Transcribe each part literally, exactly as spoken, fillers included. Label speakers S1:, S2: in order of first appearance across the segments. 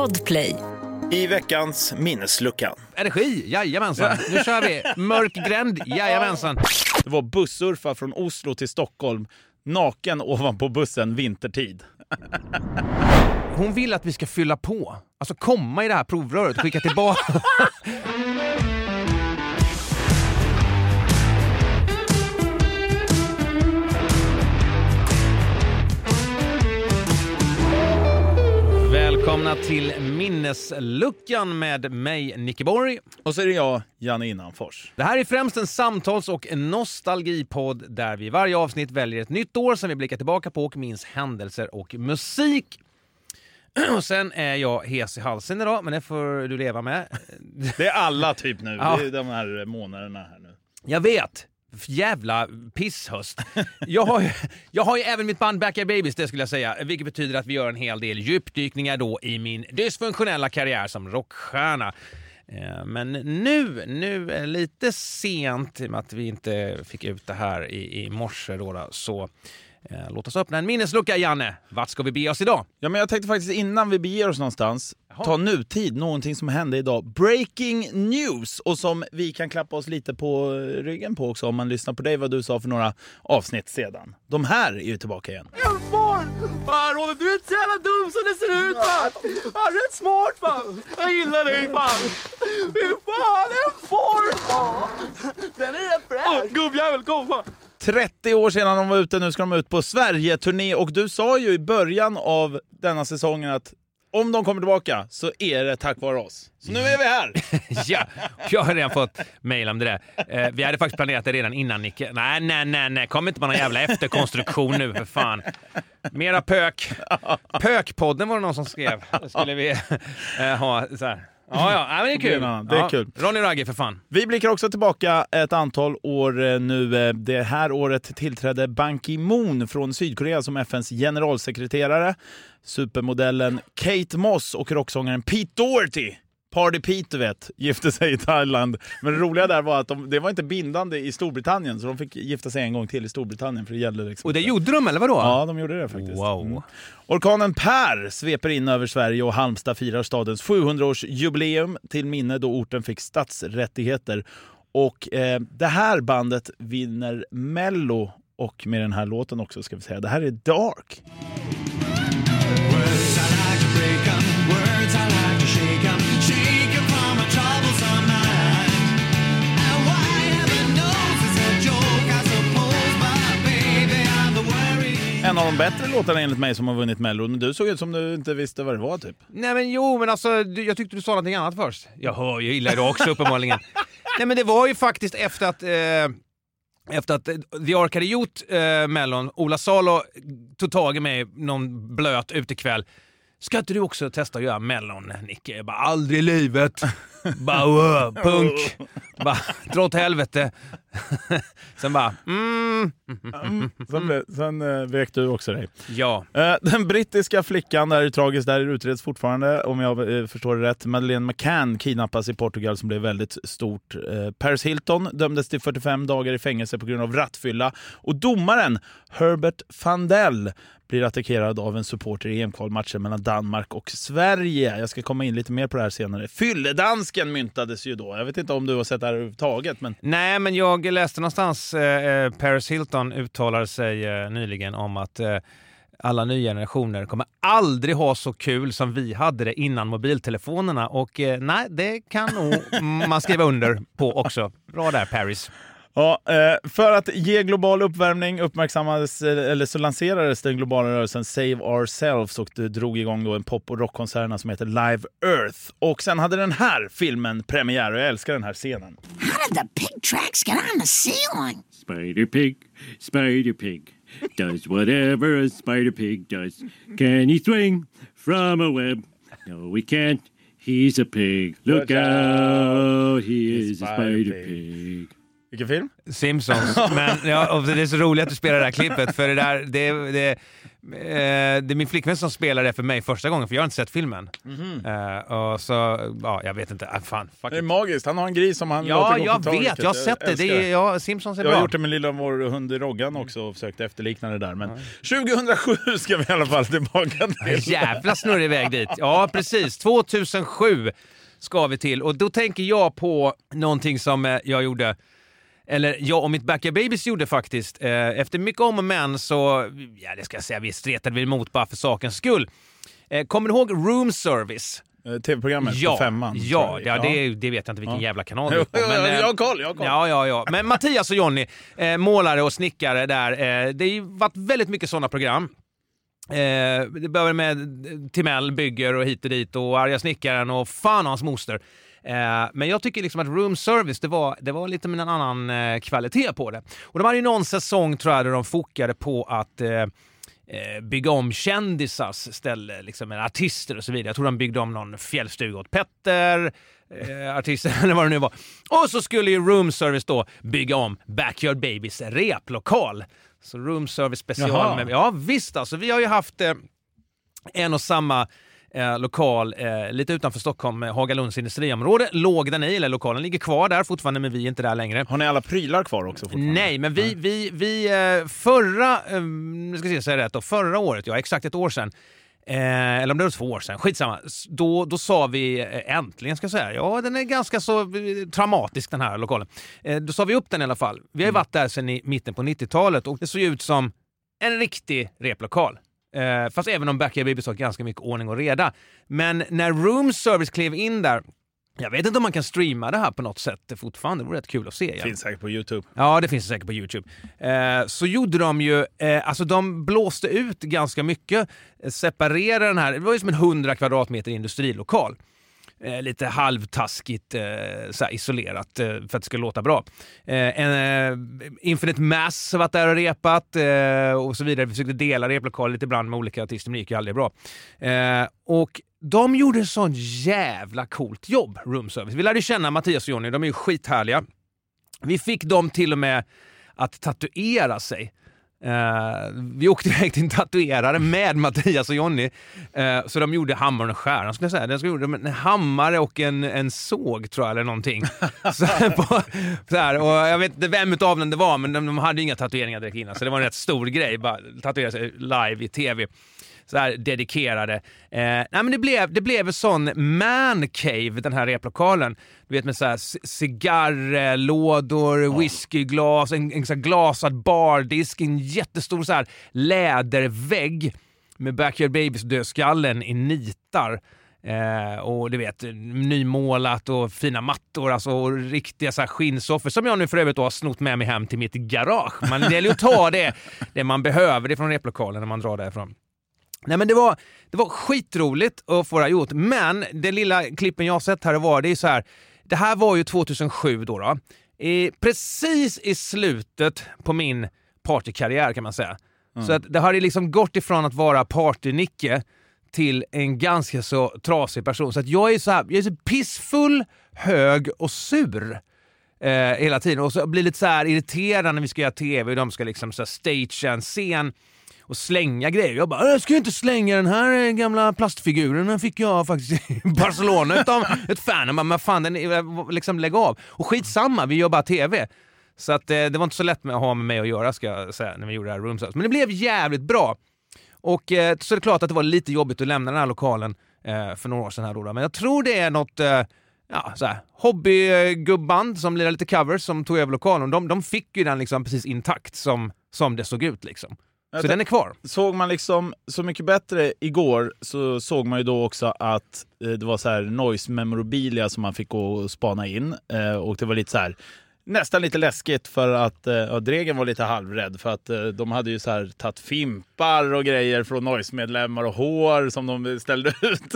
S1: Podplay.
S2: I veckans minneslucka.
S3: Energi, jajamensan. Nu kör vi. Mörk gränd, jajamensan.
S2: Det var bussurfa från Oslo till Stockholm. Naken ovanpå bussen vintertid.
S3: Hon vill att vi ska fylla på. Alltså komma i det här provröret och skicka tillbaka. Välkomna till minnesluckan med mig, Nicke Borg.
S2: Och så är det jag, Janne Innanfors.
S3: Det här är främst en samtals- och nostalgipodd där vi i varje avsnitt väljer ett nytt år som vi blickar tillbaka på och minns händelser och musik. Och sen är jag hes i halsen idag, men det får du leva med.
S2: Det är alla typ nu,
S3: Ja.
S2: det är de här månaderna här nu.
S3: Jag vet. Jävla pisshöst. Jag har, ju, jag har ju även mitt band Backyard Babies, det skulle jag säga. Vilket betyder att vi gör en hel del djupdykningar då i min dysfunktionella karriär som rockstjärna. Men nu, nu är lite sent med att vi inte fick ut det här i, i morse då, då. Så eh, låt oss öppna en minneslucka, Janne. Vart ska vi be oss idag?
S2: Ja, men jag tänkte faktiskt innan vi beger oss någonstans
S3: Jaha.
S2: ta nutid, någonting som hände idag. Breaking news, och som vi kan klappa oss lite på ryggen på också om man lyssnar på dig vad du sa för några avsnitt sedan. De här är ju tillbaka igen.
S4: Fan, Robert, du är inte så jävla dum som det ser ut, fan. Han är rätt smart, fan. Jag gillar dig, fan. Fy fan, en form, fan. Den är rätt bra. Gubbjävel, kom, fan.
S2: trettio år sedan de var ute, nu ska de ut på Sverige-turné. Och du sa ju i början av denna säsongen att om de kommer tillbaka så är det tack vare oss. Så nu är vi här.
S3: Ja, jag har redan fått mejl om det där. Eh, vi hade faktiskt planerat det redan innan, Nicke. Nej, nej, nej, nej. Kom inte med någon jävla efterkonstruktion nu, för fan. Mera pök. Pökpodden var det någon som skrev. Då skulle vi eh, ha så här. Ja, ja, men det är kul.
S2: Det är
S3: ja.
S2: kul.
S3: Ronny Ragge, för fan.
S2: Vi blickar också tillbaka ett antal år nu. Det här året tillträdde Ban Ki-moon från Sydkorea som F N:s generalsekreterare. Supermodellen Kate Moss och rocksångaren Pete Doherty, Party Pete, du vet, gifte sig i Thailand. Men det roliga där var att de, det var inte bindande i Storbritannien, så de fick gifta sig en gång till i Storbritannien, för det gällde liksom.
S3: Och det gjorde de, eller vadå?
S2: Ja, de gjorde det faktiskt.
S3: Wow.
S2: Mm. Orkanen Per sveper in över Sverige och Halmstad firar stadens sjuhundraårsjubileum till minne då orten fick stadsrättigheter. Och eh, det här bandet vinner Mello, och med den här låten också ska vi säga. Det här är Dark.
S5: Words I like to break 'em, words I like to shake 'em, shake 'em from a troublesome mind. And why heaven knows it's a joke, I suppose, but baby I'm the worry.
S2: En av de bättre låtarna enligt mig som har vunnit Mello. Men du såg ut som du inte visste vad det var typ.
S3: Nej, men jo, men alltså, du, jag tyckte du sa någonting annat först. Jag hör ju illa idag också uppenbarligen. Nej, men det var ju faktiskt efter att... Eh... Efter att The Ark hade gjort eh, Mellon, Ola Salo tog tag i mig någon blöt utekväll. Ska inte du också testa att göra Mellon, Nicke? Jag bara, aldrig i livet. Bara, wow, punk. Bara, dra åt helvete. Sen bara, mm.
S2: Mm. Sen, blev, sen uh, vek du också dig.
S3: Ja.
S2: Uh, den brittiska flickan, där är tragiskt, där utreds fortfarande, om jag uh, förstår det rätt. Madeleine McCann kidnappas i Portugal som blev väldigt stort. Uh, Paris Hilton dömdes till fyrtiofem dagar i fängelse på grund av rattfylla. Och domaren Herbert Fandel blir attackerad av en supporter i E M-kvalmatchen mellan Danmark och Sverige. Jag ska komma in lite mer på det här senare. Fylledansken myntades ju då. Jag vet inte om du har sett det här överhuvudtaget. Men...
S3: Nej, men jag läste någonstans eh, Paris Hilton uttalar sig eh, nyligen om att eh, alla nya generationer kommer aldrig ha så kul som vi hade det innan mobiltelefonerna. Och eh, nej, det kan nog man skriva under på också. Bra där, Paris.
S2: Ja, för att ge global uppvärmning uppmärksammades, eller så lanserades den globala rörelsen Save Ourselves, och det drog igång då en pop- och rockkonserterna som heter Live Earth. Och sen hade den här filmen premiär, och jag älskar den här scenen.
S6: How did the pig tracks get on the ceiling?
S7: Spider Pig, Spider Pig, does whatever a Spider Pig does. Can he swing from a web? No, we can't. He's a pig. Look out, he is a Spider Pig.
S2: Vilken film?
S3: Simpsons. Men ja, och det är så roligt att du spelar det här klippet, för det där, det, det det är min flickvän som spelar det för mig första gången, för jag har inte sett filmen.
S2: Mm-hmm.
S3: Uh, och så, ja, jag vet inte. Ah, fan, fuck
S2: Det är
S3: it.
S2: magiskt. Han har en gris som han
S3: Ja,
S2: låter gå
S3: jag
S2: på taket.
S3: vet. Jag har sett det. det är, ja, Simpsons är
S2: Jag
S3: bra.
S2: har gjort det med lilla vår hund Roggan också och försökt efterlikna det där. Men tjugohundrasju ska vi i alla fall tillbaka till.
S3: Jävla snurr iväg dit. Ja, precis. tvåtusendsju ska vi till. Och då tänker jag på någonting som eh, jag gjorde, eller jag och mitt Backyard Babies gjorde faktiskt. Eh, efter mycket om och men så, ja det ska jag säga, vi stretade vi emot bara för sakens skull. Eh, kommer du ihåg Room Service?
S2: Eh, Tv-programmet
S3: Ja,
S2: på femman.
S3: ja,
S2: tror jag.
S3: ja, det, det vet jag inte vilken
S2: Ja.
S3: jävla kanal det är på.
S2: Jo,
S3: Men, eh,
S2: jag har koll, jag har koll.
S3: Ja, ja, ja. Men Mattias och Jonny, eh, målare och snickare där, eh, det har ju varit väldigt mycket sådana program. Eh, det börjar med Timell bygger och hit och dit och Arga snickaren och fan hans moster. Eh, men jag tycker liksom att Room Service, det var, det var lite med en annan eh, kvalitet på det. Och de hade ju någon säsong, tror jag, där de fokade på att eh, eh, bygga om kändisars ställe, liksom med artister och så vidare. Jag tror de byggde om någon fjällstuga åt Petter, eh, artister eller vad det nu var. Och så skulle ju Room Service då bygga om Backyard Babies replokal. Så Room Service special. Med, ja visst, alltså vi har ju haft eh, en och samma eh, lokal eh, lite utanför Stockholm, Hagalunds industriområde. Låg den i, eller lokalen ligger kvar där fortfarande, men vi är inte där längre.
S2: Har ni alla prylar kvar också fortfarande?
S3: Nej, men vi, vi, vi eh, förra, eh, nu ska jag se, säga rätt då, förra året, ja exakt ett år sedan, Eh, eller om det var två år sedan, skitsamma. Då, då sa vi eh, äntligen, ska jag säga, ja den är ganska så eh, traumatisk den här lokalen. Eh, då sa vi upp den i alla fall. Vi har ju
S2: Mm.
S3: varit där sedan i mitten på nittiotalet och det såg ut som en riktig replokal. Eh, fast även om Backyard Babies har ganska mycket ordning och reda. Men när Room Service klev in där, jag vet inte om man kan streama det här på något sätt fortfarande, det vore rätt kul att se.
S2: Det finns säkert på YouTube.
S3: Ja, det finns det säkert på YouTube. Eh, så gjorde de ju, eh, alltså de blåste ut ganska mycket, eh, separerade den här, det var ju som en hundra kvadratmeter industrilokal. Eh, lite halvtaskigt eh, så här isolerat eh, för att det ska låta bra. Eh, en, eh, Infinite Mass har varit där och repat eh, och så vidare. Vi försökte dela replokal lite ibland med olika artister, men det gick ju aldrig bra. Eh, och de gjorde sån jävla coolt jobb, Room Service. Vi lärde känna Mattias och Jonny, de är ju skithärliga. Vi fick dem till och med att tatuera sig. Uh, vi åkte iväg till en tatuerare med Mattias och Jonny. Uh, så de gjorde hammaren och skäran, skulle jag säga. De gjorde en hammare och en, en såg, tror jag, eller någonting. så, på, så här, och jag vet inte vem utav dem det var, men de, de hade inga tatueringar direkt innan. Så det var en rätt stor grej, bara tatuera sig live i tv. Så här dedikerade. Eh, nej men det blev, det blev en sån man cave, den här replokalen. Du vet, med så här cigarrlådor, whiskyglas, en, en så här glasad bardisk, en jättestor så här lädervägg med Backyard Babies dödskallen i nitar. Eh, och du vet, nymålat och fina mattor, alltså, och riktiga så här skinnsoffor som jag nu för övrigt har snott med mig hem till mitt garage. Man, det gäller ju att ta det, det man behöver det från replokalen när man drar därifrån. Nej, men det var, det var skitroligt att få det här gjort. Men det lilla klippen jag har sett här var, det är så här, det här var ju tjugohundrasju då. då. I, precis i slutet på min partykarriär kan man säga. Mm. Så att det har liksom gått ifrån att vara partynicke till en ganska så trasig person. Så att jag är så här, jag är så pissfull, hög och sur eh, hela tiden. Och så blir lite så här irriterad när vi ska göra tv och de ska liksom så här stagea en scen och slänga grejer. Jag bara, jag ska inte slänga den här gamla plastfiguren. Den fick jag faktiskt i Barcelona utav ett fan. Jag bara, men fan, den är, liksom lägg av. Och skitsamma, vi gör bara tv. Så att, eh, det var inte så lätt med att ha med mig att göra, ska jag säga, när vi gjorde det här Room Service. Men det blev jävligt bra. Och eh, så är det klart att det var lite jobbigt att lämna den här lokalen eh, för några år sedan här då. Men jag tror det är något eh, ja, så här, hobbygubband som lirar lite covers som tog över lokalen. De, de fick ju den liksom precis intakt som, som det såg ut liksom. Så den är kvar.
S2: Såg man liksom Så mycket bättre igår, så såg man ju då också att eh, det var så här noise memorabilia som man fick gå och spana in. Eh, och det var lite så här, nästan lite läskigt för att eh, ja, Dregen var lite halvrädd för att eh, de hade ju så här tagit fimpar och grejer från noise-medlemmar och hår som de ställde ut.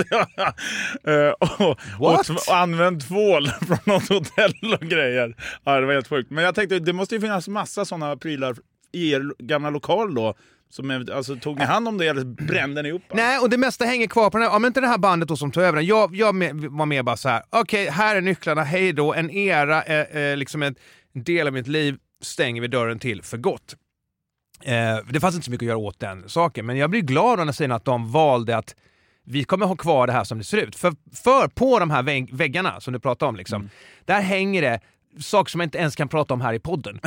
S2: eh, och, och, och använt tvål från något hotell och grejer. Ja, det var helt sjukt. Men jag tänkte, det måste ju finnas massa sådana prylar i er gamla lokal då. Som är, alltså, tog ni hand om det eller brände ni upp?
S3: Nej, och det mesta hänger kvar på den här. Om inte det här bandet då som tog över den. Jag, jag med, var med bara så här. Okej, okay, här är nycklarna. Hej då. En era, eh, eh, liksom en del av mitt liv stänger vi dörren till för gott. Eh, det fanns inte så mycket att göra åt den saken. Men jag blir glad när säger att de valde att vi kommer ha kvar det här som det ser ut. För, för på de här vägg- väggarna som du pratar om, liksom, mm. där hänger det saker som jag inte ens kan prata om här i podden.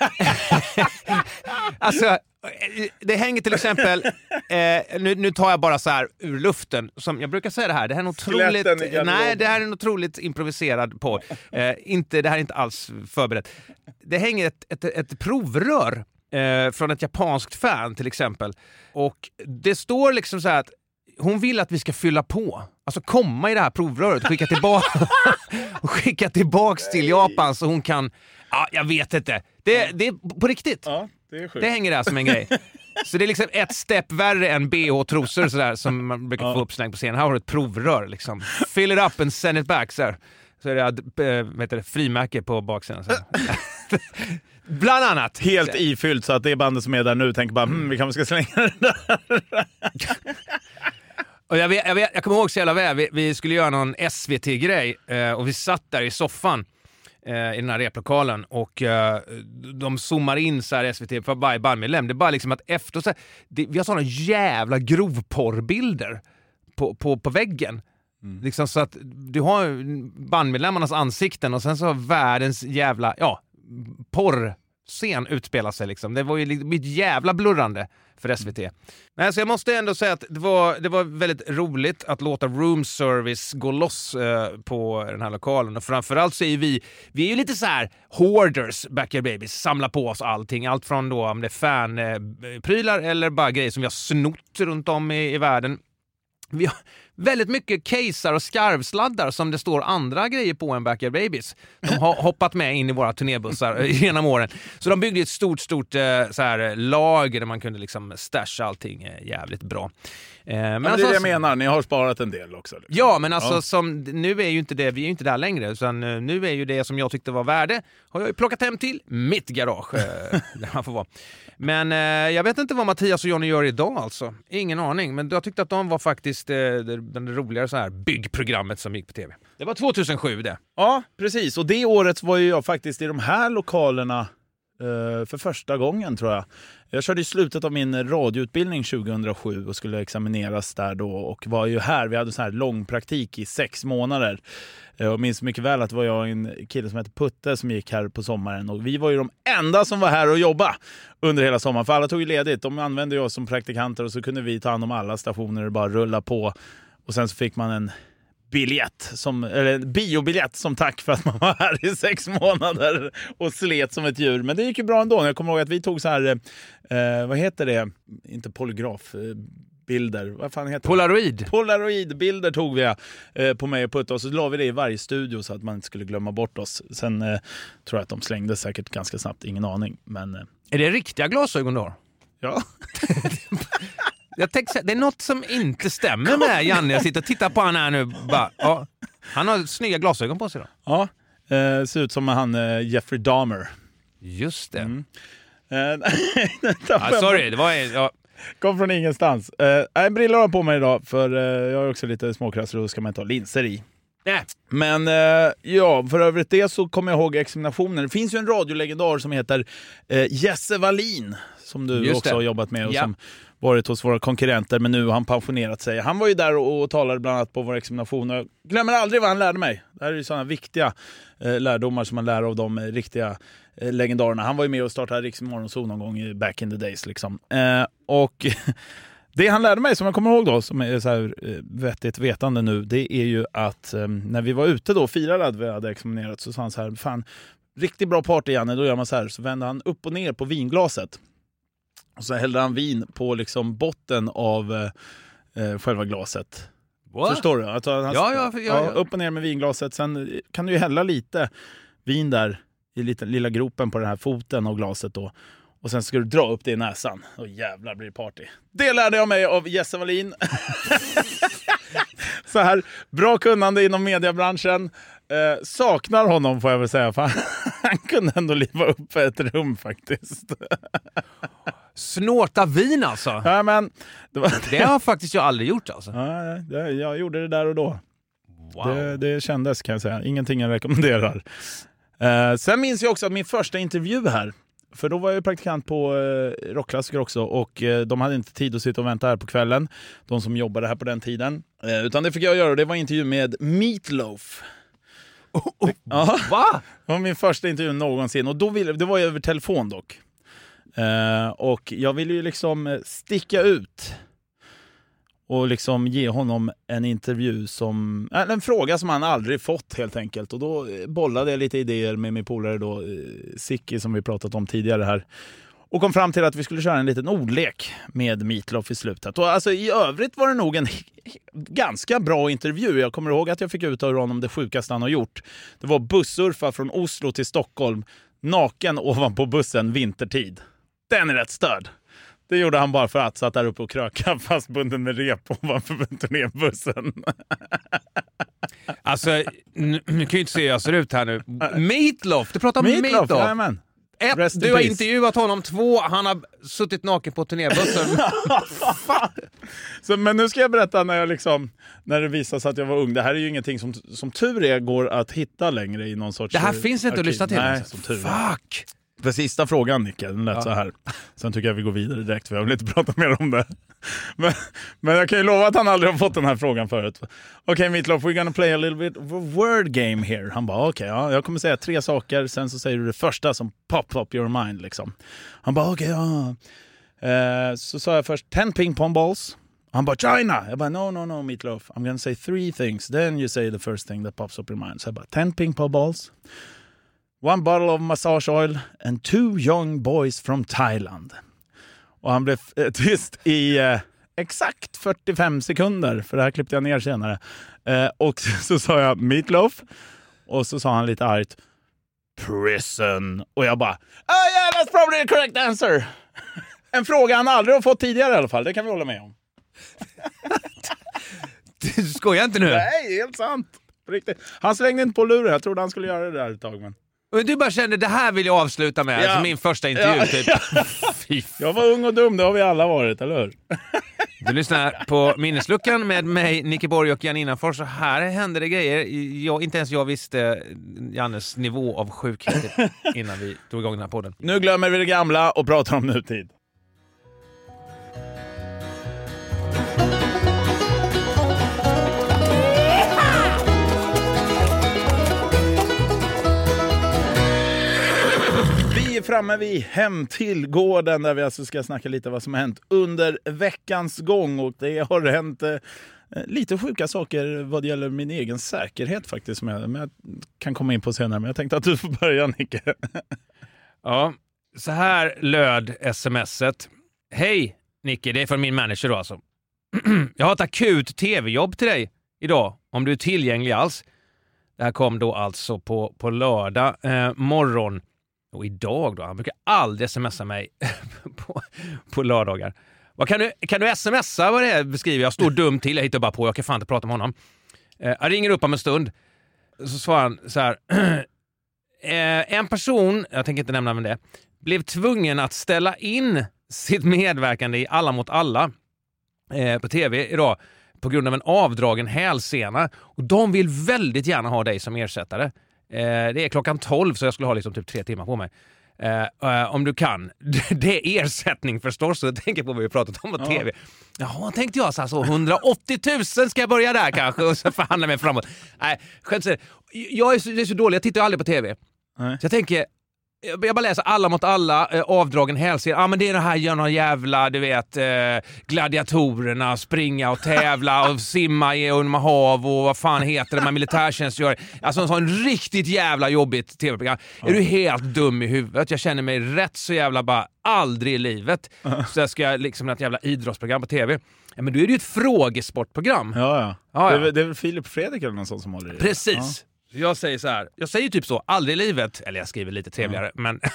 S3: Alltså, det hänger till exempel, eh, nu, nu tar jag bara så här ur luften, som jag brukar säga det här, det här är en otroligt, nej, det här är en otroligt improviserad podd. Eh, inte, det här är inte alls förberett. Det hänger ett, ett, ett provrör eh, från ett japanskt fan till exempel. Och det står liksom så här att hon vill att vi ska fylla på. Alltså komma i det här provröret och skicka tillbaka och skicka tillbaks till Japan så hon kan, ja, jag vet inte. Det, det är på riktigt.
S2: Ja, det är sjukt.
S3: Det hänger där som en grej. Så det är liksom ett stepp värre än B H-trosor sådär, som man brukar få uppsläng på scenen. Här har du ett provrör liksom. Fill it up and send it back. Så, här. Så är det, äh, vet du, frimärke på baksidan. Så bland annat.
S2: Helt ifyllt så att det är bandet som är där nu tänker bara, hm, vi kanske ska slänga det där.
S3: Och jag, vet, jag, vet, jag kommer ihåg så jävla väl, vi, vi skulle göra någon S V T-grej eh, och vi satt där i soffan eh, i den här replokalen och eh, de zoomar in så här S V T för varje bandmedlem. Det är bara liksom att efter så här, det, vi har sådana jävla grovporrbilder på, på, på väggen. Mm. Liksom så att du har bandmedlemmarnas ansikten och sen så har världens jävla, ja, porrscen utspelar sig liksom. Det var ju mitt jävla blurrande för S V T. Nej, så jag måste ändå säga att det var, det var väldigt roligt att låta room service gå loss eh, på den här lokalen. Och framförallt så är vi, vi är ju lite så här hoarders, Backyard Babies, samla på oss allting. Allt från då om det är fanprylar eh, eller bara grejer som vi har snott runt om i, i världen. Vi har väldigt mycket casear och skarvsladdar som det står andra grejer på än Backyard Babies. De har hoppat med in i våra turnébussar genom åren. Så de byggde ett stort, stort så här, lager där man kunde liksom stasha allting jävligt bra. Men, men
S2: alltså, det är det jag menar, ni har sparat en del också. Liksom.
S3: Ja, men alltså
S2: ja.
S3: Som, nu är ju inte det, vi är ju inte där längre. Utan nu är ju det som jag tyckte var värde har jag ju plockat hem till mitt garage. Där man får vara. Men eh, jag vet inte vad Mattias och Johnny gör idag alltså. Ingen aning, men jag tyckte att de var faktiskt eh, det, det roligare så här byggprogrammet som gick på tv. Det var tjugohundrasju det.
S2: Ja, precis. Och det året var ju jag faktiskt i de här lokalerna eh, för första gången tror jag. Jag körde i slutet av min radioutbildning tjugohundrasju och skulle examineras där då och var ju här. Vi hade så här lång praktik i sex månader. Jag minns mycket väl att det var jag och en kille som heter Putte som gick här på sommaren. Och vi var ju de enda som var här och jobba under hela sommaren. För alla tog ju ledigt. De använde oss som praktikanter och så kunde vi ta hand om alla stationer och bara rulla på. Och sen så fick man en biljett, som, eller en biobiljett som tack för att man var här i sex månader och slet som ett djur. Men det gick ju bra ändå. Jag kommer ihåg att vi tog så här, eh, vad heter det? Inte polygraf... Eh, bilder, vad fan heter
S3: Polaroid.
S2: det? Polaroidbilder tog vi eh, på mig och Putta och så la vi det i varje studio så att man inte skulle glömma bort oss. Sen eh, tror jag att de slängde säkert ganska snabbt, ingen aning. Men, eh,
S3: är det riktiga glasögon du har?
S2: Ja.
S3: Jag tänkte, det är något som inte stämmer med Janne. Jag sitter och tittar på han här nu. Bara, ja, han har snygga glasögon på sig då.
S2: Ja, eh, ser ut som han eh, Jeffrey Dahmer.
S3: Just det.
S2: Mm.
S3: ah, sorry, det var... Ja.
S2: Kom från ingenstans. Uh, en brillor har på mig idag för uh, jag har också lite småkrassor och då ska man inte ha linser i.
S3: Nej.
S2: Men uh, ja, för övrigt det så kommer jag ihåg examinationen. Det finns ju en radiolegendar som heter uh, Jesse Wallin som du
S3: Just
S2: också
S3: det.
S2: har jobbat med och
S3: ja.
S2: som varit hos våra konkurrenter men nu har han pensionerat sig. Han var ju där och, och talade bland annat på vår examination och jag glömmer aldrig vad han lärde mig. Det här är ju sådana viktiga uh, lärdomar som man lär av de uh, riktiga legendarerna. Han var ju med och startade Riks Morgonzoo någon gång i back in the days liksom. Eh, och det han lärde mig som jag kommer ihåg då som är så här eh, vettigt vetande nu, det är ju att eh, när vi var ute då och firade att vi hade examinerat så sa han så här, fan, riktigt bra party Janne, då gör man så här, så vände han upp och ner på vinglaset och så hällde han vin på liksom botten av eh, själva glaset. What? Förstår du? Att han,
S3: ja, ja, ja, ja.
S2: ja, upp och ner med vinglaset, sen kan du ju hälla lite vin där i lite, lilla gropen på den här foten av glaset då. Och sen ska du dra upp det i näsan. Och jävlar blir det party. Det lärde jag mig av Jesse Wallin. Så här, bra kunnande inom mediebranschen. Eh, saknar honom får jag väl säga. För han, han kunde ändå liva upp ett rum faktiskt.
S3: Snorta vin alltså?
S2: Ja, men, det, var,
S3: det har faktiskt jag aldrig gjort alltså.
S2: Ja, det, jag gjorde det där och då.
S3: Wow.
S2: Det, det kändes kan jag säga. Ingenting jag rekommenderar. Uh, sen minns jag också att min första intervju här För då var jag ju praktikant på eh, Rockklassiker också och eh, de hade inte tid att sitta och vänta här på kvällen. De som jobbade här på den tiden. Eh, utan det fick jag göra och det var intervju med Meat Loaf.
S3: Oh, oh,
S2: Ja,
S3: va?
S2: det var min första intervju någonsin och då ville, det var ju över telefon dock. Eh, och jag ville ju liksom sticka ut och liksom ge honom en intervju som, äh, en fråga som han aldrig fått helt enkelt. Och då bollade jag lite idéer med min polare då, eh, Sicki som vi pratat om tidigare här. Och kom fram till att vi skulle köra en liten ordlek med Meat Loaf i slutet. Och alltså i övrigt var det nog en ganska bra intervju. Jag kommer ihåg att jag fick ut av honom det sjukaste han har gjort. Det var bussurfa från Oslo till Stockholm, naken ovanpå bussen vintertid. Den är rätt störd. Det gjorde han bara för att satt där uppe och kröka fastbunden med rep ovanför turnébussen.
S3: Alltså, nu, nu kan ju inte se hur jag ser ut här nu. Meat Loaf, du pratar om
S2: Meat
S3: Meat
S2: Loaf,
S3: Loaf.
S2: jajamän.
S3: Ett,
S2: Rest in
S3: du har
S2: peace.
S3: intervjuat honom. Två, han har suttit naken på turnébussen.
S2: Så, men nu ska jag berätta när jag liksom, när det visade sig att jag var ung. Det här är ju ingenting som, som tur är går att hitta längre i någon sorts...
S3: Det här finns inte
S2: arkiv.
S3: att lyssna till.
S2: Nej, som tur är.
S3: Fuck!
S2: För sista frågan, Nicke, den lät
S3: Ja.
S2: så här. Sen tycker jag vi går vidare direkt, för jag vill inte prata mer om det. Men, men jag kan ju lova att han aldrig har fått den här frågan förut. Okej, okay, Meat Loaf, we're gonna play a little bit of a word game here. Han bara, okej, okay, ja, jag kommer säga tre saker, sen så säger du det första som pop up your mind, liksom. Han bara, okej, okay, ja. Eh, så sa jag först, ten ping pong balls. Han bara, China! Jag bara, no, no, no, Meat Loaf. I'm gonna say three things, then you say the first thing that pops up your mind. Så jag bara, ten ping pong balls. One bottle of massage oil and two young boys from Thailand. Och han blev eh, tyst i eh, exakt fyrtiofem sekunder, för det här klippte jag ner senare. Eh, och så sa jag Meat Loaf, och så sa han lite argt prison. Och jag bara, oh yeah, that's probably the correct answer. En fråga han aldrig har fått tidigare i alla fall, det kan vi hålla med om.
S3: Du skojar inte nu?
S2: Nej, helt sant. På riktigt. Han slängde inte på luren, jag trodde han skulle göra det där ett tag, men...
S3: Men du bara kände, det här vill jag avsluta med.
S2: Ja.
S3: Alltså min första intervju.
S2: Ja.
S3: Typ. Fy fan.
S2: Jag var ung och dum, det har vi alla varit, eller hur?
S3: Du lyssnar på Minnesluckan med mig, Nicke Borg och Jan Innanfors. Så här händer det grejer. Jag, inte ens jag visste Jannes nivå av sjukhet innan vi tog igång den här podden.
S2: Nu glömmer vi det gamla och pratar om nutid. Vi är framme vid Hem till gården, där vi alltså ska snacka lite vad som har hänt under veckans gång. Och det har hänt eh, lite sjuka saker vad det gäller min egen säkerhet faktiskt, som jag, men jag kan komma in på senare. Men jag tänkte att du får börja, Nicke.
S3: Ja, så här löd smset. Hej Nicke, det är från min manager då alltså. Jag har ett akut tv-jobb till dig idag, om du är tillgänglig alls. Det här kom då alltså på, på lördag eh, morgon. Och idag då, han brukar aldrig smsa mig på, på lördagar. Vad kan du, kan du smsa vad det är, beskriver jag. Står dum till, jag hittar bara på, jag kan fan inte prata med honom. Eh, jag ringer upp om en stund. Så svarar han så här. eh, en person, jag tänker inte nämna vem det är, blev tvungen att ställa in sitt medverkande i Alla mot alla eh, på tv idag på grund av en avdragen hälsena. Och de vill väldigt gärna ha dig som ersättare. Eh, det är klockan tolv, så jag skulle ha liksom typ tre timmar på mig. Eh, eh, om du kan. Det är ersättning förstås, så jag tänker på vad vi pratat om på
S2: Ja.
S3: tv. Jaha, tänkte jag så här, så hundraåttio tusen ska jag börja där kanske och så förhandla mig framåt. Nej, skämt så, jag är så, jag är så dålig, jag tittar aldrig på tv.
S2: Nej.
S3: Så jag tänker, jag bara läser Alla mot alla, eh, avdragen hälsar. Ja, ah, men det är det här, gör någon jävla, du vet, eh, gladiatorerna, springa och tävla och simma i Ulma hav och vad fan heter det, man militärtjänstgör. Alltså en sån riktigt jävla jobbigt tv-program. Ja. Är du helt dum i huvudet? Jag känner mig rätt så jävla bara aldrig i livet. Uh. Så jag ska liksom ett jävla idrottsprogram på tv. Ja, men då är det ju ett frågesportprogram.
S2: Ja, ja.
S3: Ja, ja.
S2: Det, är, det är väl Filip Fredrik eller någon sån som håller i det.
S3: Precis.
S2: Ja.
S3: Jag säger så här, jag säger typ så, aldrig i livet, eller jag skriver lite trevligare, mm. men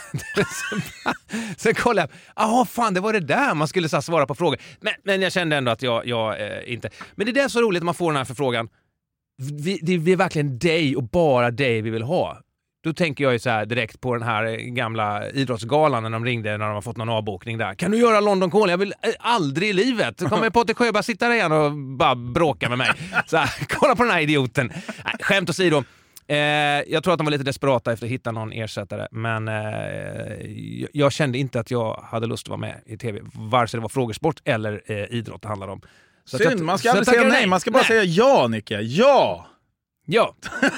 S3: sen kollar jag, jaha fan, det var det där man skulle så här, svara på frågor. Men, men jag kände ändå att jag, jag eh, inte, men det är det så roligt att man får den här förfrågan. Vi, det, det är verkligen dig och bara dig vi vill ha. Då tänker jag ju så här direkt på den här gamla idrottsgalan när de ringde när de har fått någon avbokning där. Kan du göra London Calling? Jag vill eh, aldrig i livet. Då kommer Patrik Sjöberg bara sitta där igen och bara bråka med mig. Så här, kolla på den här idioten. Nej, skämt åsido. Eh, jag tror att de var lite desperata efter att hitta någon ersättare, men eh, jag kände inte att jag hade lust att vara med i tv, vare sig det var frågesport eller eh, idrott det handlar om. Så
S2: Synd,
S3: att,
S2: man ska
S3: så
S2: aldrig säga nej. nej, man ska bara nej. säga ja, Nicke. Ja!
S3: Ja.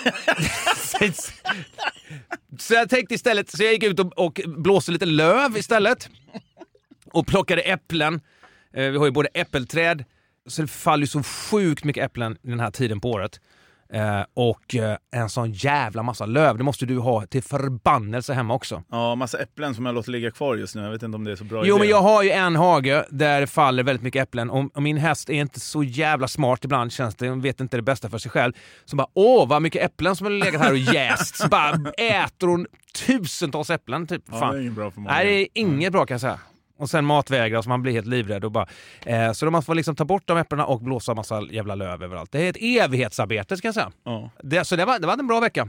S3: Så jag tänkte istället, så jag gick ut och, och blåste lite löv istället. Och plockade äpplen. Eh, vi har ju både äppelträd, så det faller ju så sjukt mycket äpplen den här tiden på året. Eh, och eh, en sån jävla massa löv. Det måste du ha till förbannelse hemma också.
S2: Ja, massa äpplen som jag låter ligga kvar just nu. Jag vet inte om det är så bra
S3: Jo,
S2: idé.
S3: men jag har ju en hage där det faller väldigt mycket äpplen. Och, och min häst är inte så jävla smart ibland, känns det. Hon vet inte det bästa för sig själv. Så bara, åh, vad mycket äpplen som har legat här och jäst. Så bara äter hon tusentals äpplen. Typ.
S2: Ja,
S3: Fan.
S2: det är inget bra för många.
S3: Nej, det är inget bra kan jag säga. Och sen matvägrar så man blir helt livrädd och bara eh, så då man får liksom ta bort de äpplena och blåsa massa jävla löv överallt. Det är ett evighetsarbete ska jag säga.
S2: Ja.
S3: Det, så det var, det var en bra vecka.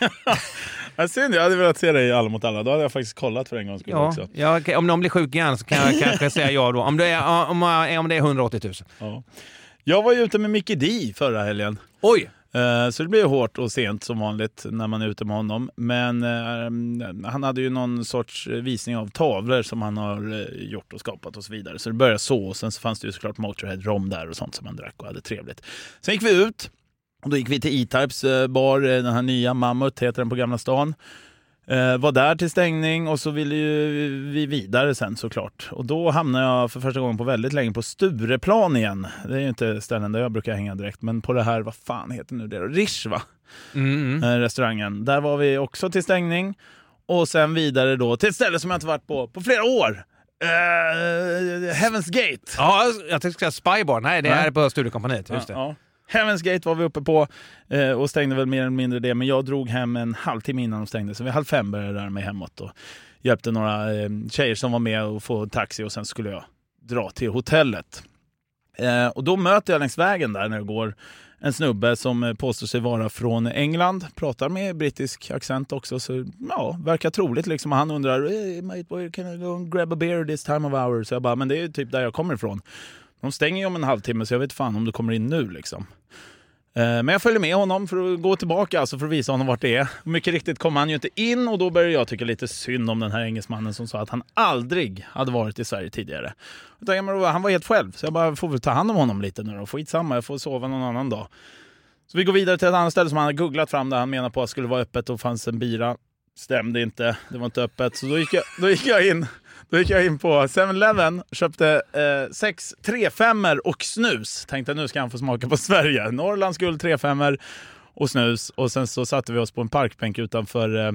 S2: Jag ser inte, jag hade velat se dig i Alla mot alla. Då hade jag faktiskt kollat för en gång skull
S3: Ja,
S2: också.
S3: ja, okay. Om någon blir sjuk igen så kan jag kanske säga ja då. Om det är, om, om det är hundraåttio tusen.
S2: Ja. Jag var ju ute med Mickey D förra helgen.
S3: Oj!
S2: Uh, så det blir ju hårt och sent som vanligt när man är ute med honom. Men uh, han hade ju någon sorts visning av tavlor som han har uh, gjort och skapat och så vidare. Så det började så, och sen så fanns det ju såklart Motorhead rom där och sånt som man drack och hade trevligt. Sen gick vi ut och då gick vi till E-Types uh, bar, den här nya Mammut heter den på Gamla stan. Uh, var där till stängning och så ville ju vi vidare sen såklart. Och då hamnade jag för första gången på väldigt länge på Stureplan igen. Det är ju inte ställen där jag brukar hänga direkt, men på det här, vad fan heter nu det då? Rish, va?
S3: Mm.
S2: Uh, restaurangen. Där var vi också till stängning. Och sen vidare då till ett ställe som jag inte varit på på flera år. Uh, Heaven's Gate.
S3: Ja, jag tänkte säga Spybar. Nej, det är ja. På Studiokompaniet, just det.
S2: Ja, ja. Heaven's Gate var vi uppe på eh, och stängde väl mer eller mindre det. Men jag drog hem en halvtimme innan de stängde. Så vid halv fem började jag där mig hemåt och hjälpte några eh, tjejer som var med och få taxi. Och sen skulle jag dra till hotellet. Eh, och då möter jag längs vägen där när det går en snubbe som påstår sig vara från England. Pratar med brittisk accent också. Så ja, verkar troligt liksom. Och han undrar, hey, mate, where can I go and grab a beer this time of hour? Så jag bara, men det är ju typ där jag kommer ifrån. De stänger ju om en halvtimme så jag vet fan om du kommer in nu liksom. Eh, men jag följer med honom för att gå tillbaka, alltså för att visa honom vart det är. Och mycket riktigt kom han ju inte in och då började jag tycka lite synd om den här engelsmannen som sa att han aldrig hade varit i Sverige tidigare. Utan, men, han var helt själv så jag bara får väl ta hand om honom lite nu och skitsamma, jag får sova någon annan dag. Så vi går vidare till ett annat ställe som han hade googlat fram där han menar på att det skulle vara öppet och fanns en bira. Stämde inte, det var inte öppet. Så då gick jag, då gick jag in Då gick jag in på seven eleven, köpte eh, sex trefemmor och snus. Tänkte nu ska han få smaka på Sverige. Norrlands guld, trefemmor och snus. Och sen så satte vi oss på en parkbänk utanför, eh,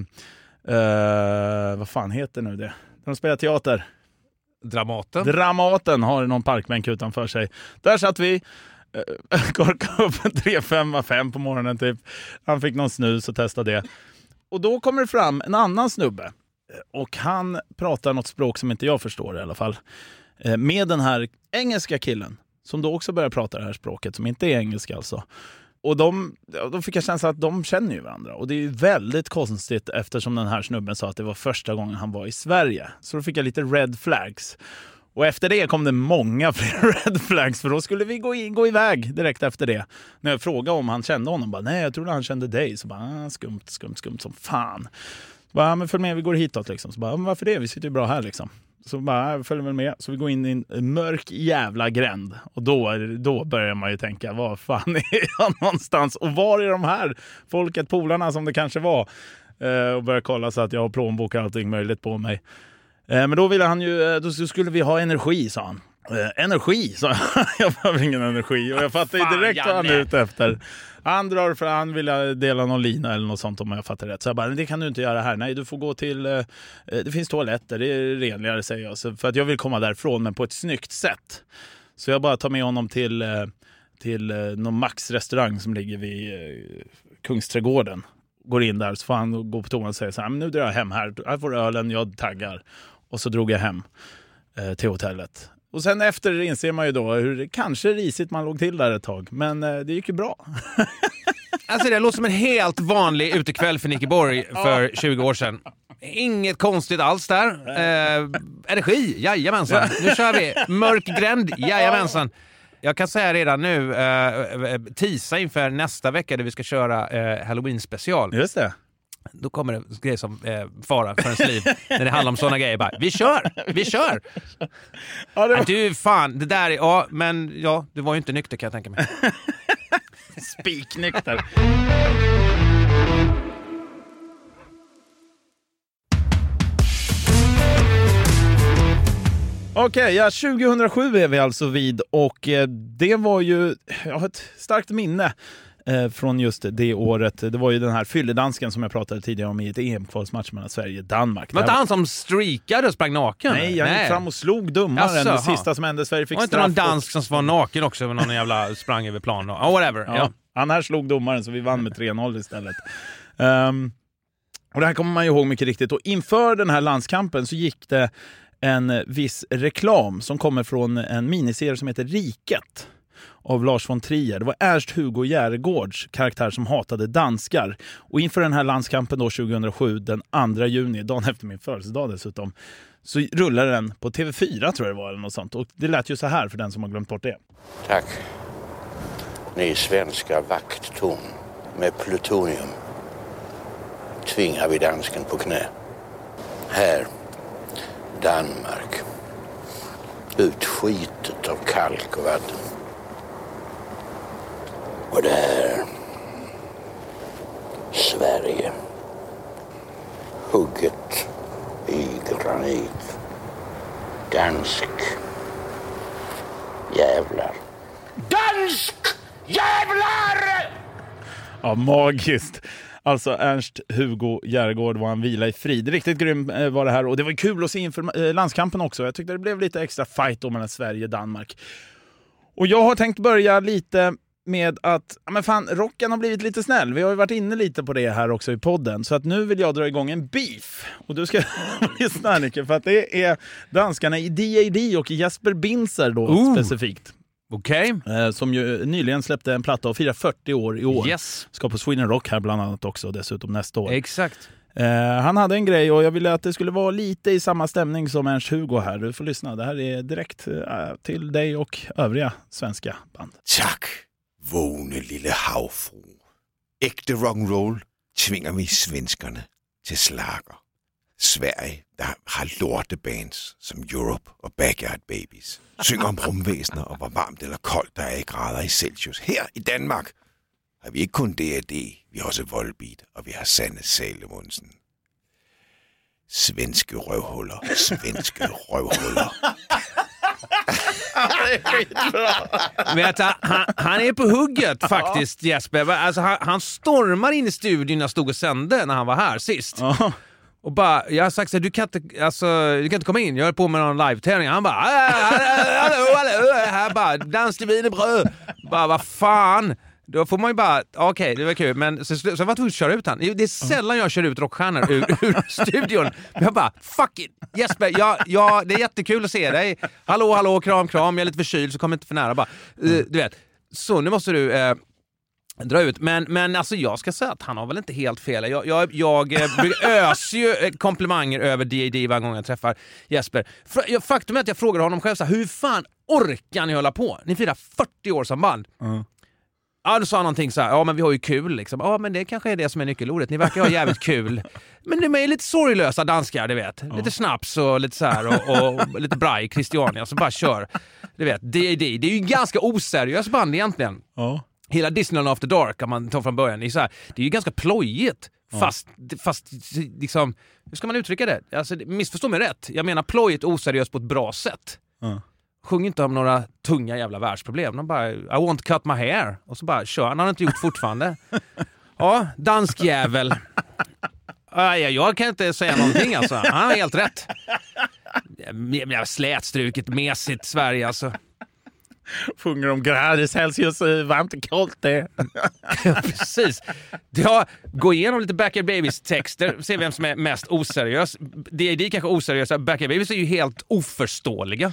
S2: eh, vad fan heter nu det? De spelar teater.
S3: Dramaten.
S2: Dramaten har någon parkbänk utanför sig. Där satt vi. Korkade upp en tre femma fem på morgonen typ. Han fick någon snus och testade det. Och då kommer det fram en annan snubbe. Och han pratar något språk som inte jag förstår i alla fall. Med den här engelska killen. Som då också börjar prata det här språket som inte är engelska alltså. Och de, då fick jag känsla att de känner ju varandra. Och det är ju väldigt konstigt eftersom den här snubben sa att det var första gången han var i Sverige. Så då fick jag lite red flags. Och efter det kom det många fler red flags. För då skulle vi gå, i, gå iväg direkt efter det. När jag frågade om han kände honom. Bara, nej, jag trodde han kände dig. Så bara, ah, skumt, skumt, skumt som fan. Så bara, men följ med, vi går hitåt liksom. Så bara, men varför det? Vi sitter ju bra här liksom. Så bara, följ väl med. Så vi går in i en mörk jävla gränd. Och då, då börjar man ju tänka, var fan är jag någonstans? Och var är de här folket, polarna som det kanske var? Eh, och börja kolla så att jag har plånbok och allting möjligt på mig. Eh, men då ville han ju, då skulle vi ha energi, sa han. Eh, energi, sa jag. Jag behöver ingen energi. Och jag fattar ju direkt vad han är ute efter. Han drar för han vill dela någon lina eller något sånt om jag fattar rätt. Så jag bara, det kan du inte göra här. Nej, du får gå till, eh, det finns toaletter, det är renligare säger jag. Så för att jag vill komma därifrån men på ett snyggt sätt. Så jag bara tar med honom till, eh, till eh, någon Max-restaurang som ligger vid eh, Kungsträdgården. Går in där så får han gå på toan och säga så här, men nu drar jag hem här. Här får ölen, jag taggar. Och så drog jag hem eh, till hotellet. Och sen efter inser man ju då hur kanske risigt man låg till där ett tag. Men eh, det gick ju bra.
S3: Alltså det låter som en helt vanlig utekväll för Nicky Borg för tjugo år sedan. Inget konstigt alls där. Eh, energi, jajamensan. Nu kör vi. Mörk gränd, jajamensan. jag kan säga redan nu, eh, tisa inför nästa vecka där vi ska köra eh, Halloween special.
S2: Just det.
S3: Då kommer det grejer som eh, fara för ens liv när det handlar om såna grejer. Bara, vi kör, vi kör.
S2: Ja, det var...
S3: Du, fan, det där är, ja, men ja, du var ju inte nykter kan jag tänka mig.
S2: Spiknykter. Okej, okay, ja, tjugohundrasju är vi alltså vid och eh, det var ju ja, ett starkt minne eh, från just det året. Det var ju den här fylledansken som jag pratade tidigare om i ett E M-kvalsmatch mellan Sverige och Danmark.
S3: Var det han som streakade och sprang naken?
S2: Nej, jag gick fram och slog domaren. Asså, det sista som hände, Sverige fick straff.
S3: Var inte någon dansk och... som var naken också med någon jävla sprang över plan? Oh, whatever.
S2: Ja,
S3: ja.
S2: Han här slog domaren så vi vann med tre noll istället. Um, och det här kommer man ju ihåg mycket riktigt. Och inför den här landskampen så gick det en viss reklam som kommer från en miniserie som heter Riket av Lars von Trier. Det var Ernst-Hugo Järegårds karaktär som hatade danskar. Och inför den här landskampen då tjugohundrasju, den andra juni, dagen efter min födelsedag dessutom, så rullade den på T V fyra tror jag det var eller något sånt. Och det lät ju så här för den som har glömt bort det.
S1: Tack. Ni svenska vakttorn med plutonium tvingar vi dansken på knä. Här Danmark. Utskitet av kalk och vatten. Och det här Sverige. Hugget i granit. Dansk jävlar. Dansk jävlar!
S2: Ja, magiskt. Alltså Ernst-Hugo Järegård var han vila i frid. Riktigt grym var det här. Och det var kul att se inför landskampen också. Jag tyckte det blev lite extra fight då mellan Sverige och Danmark. Och jag har tänkt börja lite med att, ja men fan, rocken har blivit lite snäll. Vi har ju varit inne lite på det här också i podden. Så att nu vill jag dra igång en beef. Och du ska lyssna, Nicke, för att det är danskarna i D A D och Jesper Binzer då
S3: Ooh. specifikt.
S2: Okej. Okay. Eh, som ju nyligen släppte en platta och firar fyrtio år i år.
S3: Yes.
S2: Ska på Sweden Rock här bland annat också, dessutom nästa år.
S3: Exakt.
S2: Eh, han hade en grej och jag ville att det skulle vara lite i samma stämning som Ernst-Hugo här. Du får lyssna. Det här är direkt eh, till dig och övriga svenska band.
S8: Tack, vågne lille havfru. Ægte rock'n'roll tvinger vi svenskarna till slager. Sverige, der har lortebands som Europe og Backyard Babies, synger om rumvæsener og hvor varmt eller koldt der er i grader i Celsius. Her i Danmark har vi ikke kun D A D, vi har også Volbeat, og vi har Sanne Salomonsen. Svenske røvhuller, svenske røvhuller.
S3: Vet du, han, han är på hugget faktiskt, Jesper. Alltså, han, han stormar in i studion när jag stod och sände när han var här sist. Och bara, jag har sagt så här, du kan inte, alltså, du kan inte komma in, jag är på med någon live-tävling. Han bara, hallå, hallå, här bara, dans till wienerbröd. Bara, vad fan? Då får man ju bara, okej, okay, det var kul. Men så, så var tvungen att köra ut han. Det är sällan jag kör ut rockstjärnor ur, ur studion. Men jag bara, fuck it, Jesper, ja, ja, det är jättekul att se dig. Hallå, hallå, kram, kram, jag är lite förkyld så kom inte för nära. Bara, uh, du vet, så nu måste du... Uh, dra ut. Men, men alltså jag ska säga att han har väl inte helt fel. Jag, jag, jag öser ju komplimanger över D A D varje gång jag träffar Jesper. Faktum är att jag frågar honom själv så här, hur fan orkar ni hålla på? Ni firar fyrtio år som band. Mm. Ja, då sa han någonting så här, ja men vi har ju kul liksom. Ja, men det kanske är det som är nyckelordet. Ni verkar ha jävligt kul. Men de är lite sorglösa danskar, du vet. Lite snaps och lite så här och, och lite braj, Christiania. Så bara kör. Du vet, D A D. Det är ju ganska oseriös band egentligen. Ja. Hela Disneyland After Dark kan man ta från början. Det är, så här, det är ju ganska plojigt. Ja. Fast, fast liksom, hur ska man uttrycka det? Alltså, missförstå mig rätt. Jag menar plojigt oseriöst på ett bra sätt. Ja. Sjung inte om några tunga jävla världsproblem. De bara, I want to cut my hair. Och så bara, kör. Han har inte gjort fortfarande. Ja, dansk jävel. Ja, jag kan inte säga någonting alltså. Han har helt rätt. Jag har slätstruket mesigt Sverige alltså.
S2: Sjunger om grader Celsius, varmt och kallt det.
S3: Precis. Ja, gå igenom lite Backyard Babies texter, se vem som är mest oseriös. D A D kanske oseriösa, Backyard Babies är ju helt oförståeliga.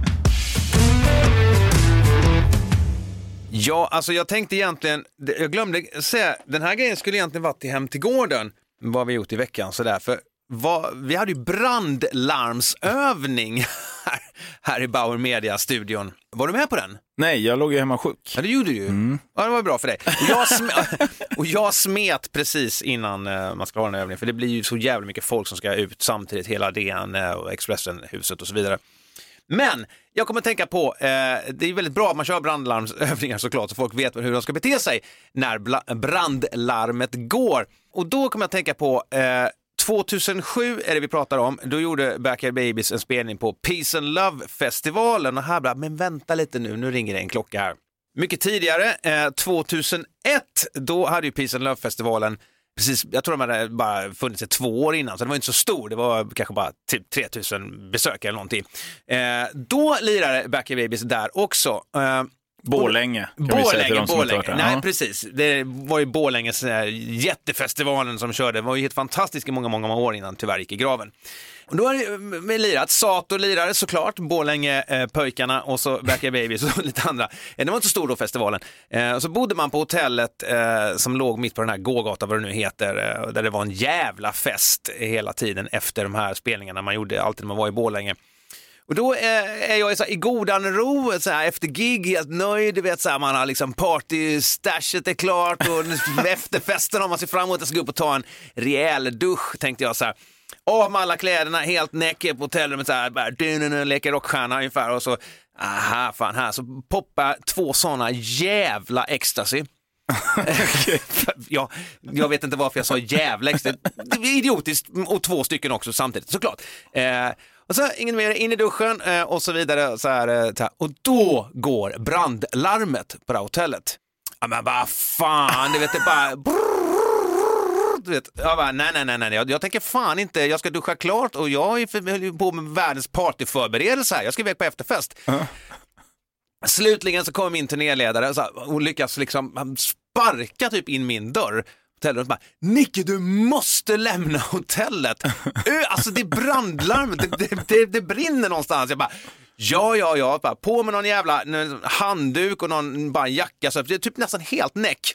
S3: Ja, alltså jag tänkte egentligen, jag glömde säga, den här grejen skulle egentligen varit till Hem till gården, vad vi gjort i veckan sådär, för vad, vi hade ju brandlarmsövning här här i Bauer Media-studion. Var du med på den?
S2: Nej, jag låg ju hemma sjuk.
S3: Ja, det gjorde du ju. Mm. Ja, det var bra för dig. Och jag, sm- och jag smet precis innan uh, man ska ha den här övningen. För det blir ju så jävla mycket folk som ska ut samtidigt. Hela D N och Expressen, huset och så vidare. Men jag kommer att tänka på, eh, det är väldigt bra att man kör brandlarmsövningar såklart. Så folk vet hur de ska bete sig när bla- brandlarmet går. Och då kommer jag att tänka på... Eh, tjugohundrasju är det vi pratar om. Då gjorde Backyard Babies en spelning på Peace and Love-festivalen. Och här bara, men vänta lite nu, nu ringer det en klocka här. Mycket tidigare, eh, tjugohundraett, då hade ju Peace and Love-festivalen precis, jag tror de hade bara funnits i två år innan, så det var inte så stor. Det var kanske bara typ tre tusen besökare eller någonting. Eh, då lirade Backyard Babies där också. Eh,
S2: Borlänge.
S3: Borlänge, Borlänge. Nej, ja. Precis. Det var ju Borlänges jättefestivalen som körde. Det var ju helt fantastiskt i många, många år innan tyvärr gick i graven. Och då har vi lirat. Sato lirare såklart. Borlänge, eh, pöjkarna och så Backyard Babies och lite andra. Eh, det var inte så stor då festivalen. Eh, och så bodde man på hotellet eh, som låg mitt på den här gågata, vad det nu heter. Eh, där det var en jävla fest hela tiden efter de här spelningarna man gjorde alltid när man var i Borlänge. Och då är, är jag så här, i godan ro så här, efter gig, helt nöjd. Du vet, så här, man har liksom party-stashet är klart och efter festen har man sig fram emot att ska gå upp och ta en rejäl dusch, tänkte jag så här. Av med alla kläderna, helt näcker på hotellet så här, bara dun, leker rockstjärna ungefär och så, aha, fan här, så poppar två såna jävla ecstasy. ja, jag vet inte varför jag sa jävla ecstasy. Det är idiotiskt, och två stycken också samtidigt, såklart. Eh, Och så ingen mer in i duschen eh, och så vidare. Så här, eh, och då går brandlarmet på det här hotellet. Ja, men vad fan, du vet, det bara... Brrr, du vet, jag bara, nej, nej, nej, nej. Jag, jag tänker fan inte, jag ska duscha klart och jag är på med världens partyförberedelse här. Jag ska iväg på efterfest. Uh-huh. Slutligen så kom min turnéledare och, så här, och lyckas liksom sparka typ in min dörr. Hotellet och bara, Nicke, du måste lämna hotellet. Ö, alltså det är brandlarm, det, det, det, det brinner någonstans. Jag bara, ja, ja, ja, bara, på med någon jävla någon handduk och någon bara jacka, så det är typ nästan helt näck.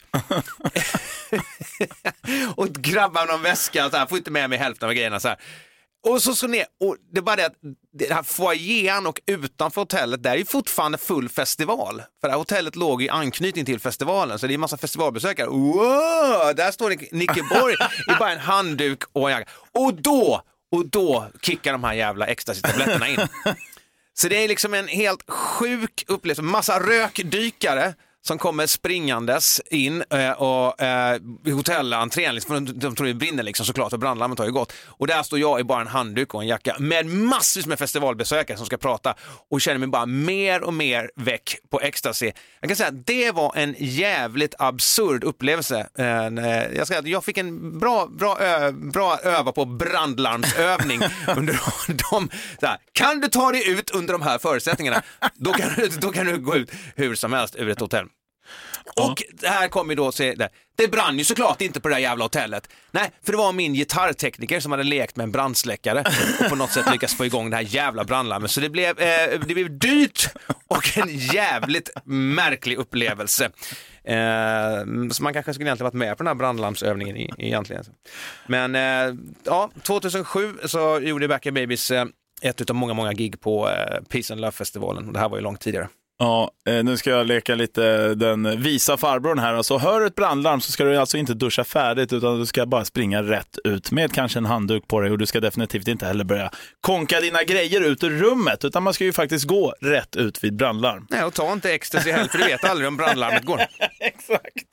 S3: Och grabbar någon väska, så här, får inte med mig hälften av grejerna så här. Och så så ner, och det är bara det att det här foajén och utanför hotellet, där är ju fortfarande full festival. För det här hotellet låg i anknytning till festivalen, så det är en massa festivalbesökare. Wow, där står Nicke Borg i bara en handduk och en jacka. Och då, och då kickar de här jävla ecstasy-tabletterna in. Så det är liksom en helt sjuk upplevelse. Massa rökdykare som kommer springandes in eh, och eh, i hotellentrén, liksom, för de, de tror det brinner liksom, såklart, och brandlarmet har ju gått. Och där står jag i bara en handduk och en jacka med massvis med festivalbesökare som ska prata och känner mig bara mer och mer väck på ecstasy. Jag kan säga att det var en jävligt absurd upplevelse. Eh, jag ska, jag fick en bra, bra, ö, bra öva på brandlarmsövning under de, så här, kan du ta dig ut under de här förutsättningarna, då kan, då kan du gå ut hur som helst ur ett hotell. Och det här kommer då se det. Det brann ju såklart inte på det där jävla hotellet. Nej, för det var min gitarrtekniker som hade lekt med en brandsläckare och på något sätt lyckats få igång det här jävla brandlarmet. Så det blev, eh, det blev dyrt och en jävligt märklig upplevelse. Eh, så man kanske skulle egentligen varit med på den här brandlarmsövningen i, egentligen. Men eh, ja, tjugohundrasju så gjorde Backyard Babies eh, ett utav många, många gig på eh, Peace and Love-festivalen. Det här var ju långt tidigare.
S2: Ja, nu ska jag leka lite den visa farbrorn här. Alltså, hör ett brandlarm så ska du alltså inte duscha färdigt, utan du ska bara springa rätt ut med kanske en handduk på dig, och du ska definitivt inte heller börja konka dina grejer ut ur rummet, utan man ska ju faktiskt gå rätt ut vid brandlarm.
S3: Nej, och ta inte ecstasy heller, för du vet aldrig om brandlarmet går.
S2: Exakt.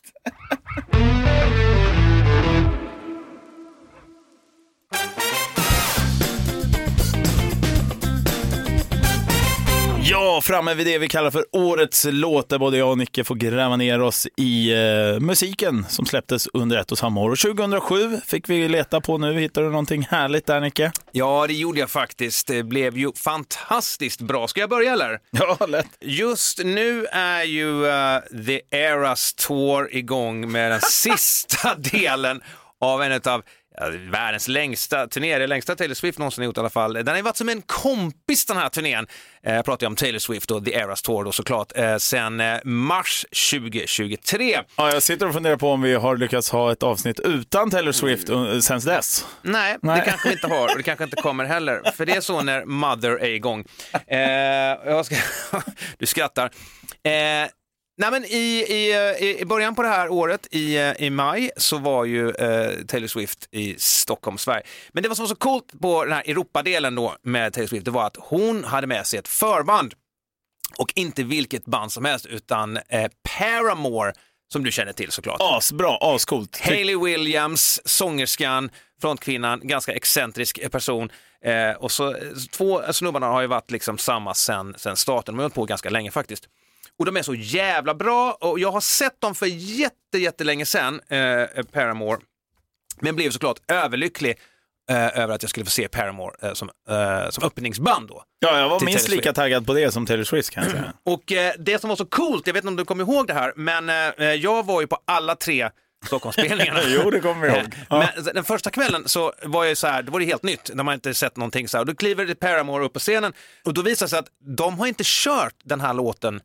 S2: Ja, framme vid det vi kallar för årets låt, där både jag och Nicke får gräva ner oss i eh, musiken som släpptes under ett och samma år. Och tjugohundrasju fick vi leta på nu. Hittar du någonting härligt där, Nicke?
S3: Ja, det gjorde jag faktiskt. Det blev ju fantastiskt bra. Ska jag börja, eller?
S2: Ja, lätt.
S3: Just nu är ju uh, The Eras Tour igång med den sista delen av en av ja, världens längsta turné, det längsta Taylor Swift någonsin gjort i alla fall. Den har ju varit som en kompis den här turnén. Eh, jag pratar ju om Taylor Swift och The Eras Tour då såklart, eh, sen eh, mars tjugohundratjugotre.
S2: Ja, jag sitter och funderar på om vi har lyckats ha ett avsnitt utan Taylor Swift mm. sen dess.
S3: Nej, Nej, det kanske vi inte har och det kanske inte kommer heller. För det är så när Mother är igång. Eh, jag ska du skrattar. Eh, Nej, men i, i, i början på det här året, i, i maj, så var ju eh, Taylor Swift i Stockholm, Sverige. Men det var som var så coolt på den här Europadelen då med Taylor Swift, det var att hon hade med sig ett förband. Och inte vilket band som helst, utan eh, Paramore, som du känner till såklart.
S2: Asbra, ascoolt.
S3: Hayley Williams, sångerskan, frontkvinnan, ganska excentrisk person. Eh, och så två snubbarna har ju varit liksom samma sen, sen starten. De har varit på ganska länge faktiskt. Och de är så jävla bra och jag har sett dem för jätte, jättelänge sedan, eh, Paramore. Men blev såklart överlycklig eh, över att jag skulle få se Paramore eh, som, eh, som öppningsband då.
S2: Ja, jag var minst lika taggad på det som Taylor Swift kan jag säga.
S3: Och eh, det som var så coolt, jag vet inte om du kommer ihåg det här, men eh, jag var ju på alla tre Stockholmsspelningarna.
S2: Jo, det kommer jag ihåg. Ja.
S3: Men den första kvällen så var jag så här, det var det helt nytt, när man inte sett någonting så här. Och då kliver Paramore upp på scenen och då visar det sig att de har inte kört den här låten